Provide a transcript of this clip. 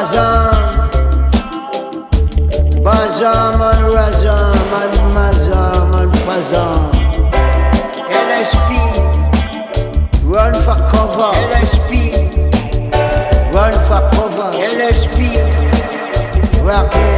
Bazam and Razam and Mazam and Pazam. LSP, run for cover. LSP, run for cover. LSP, rock it.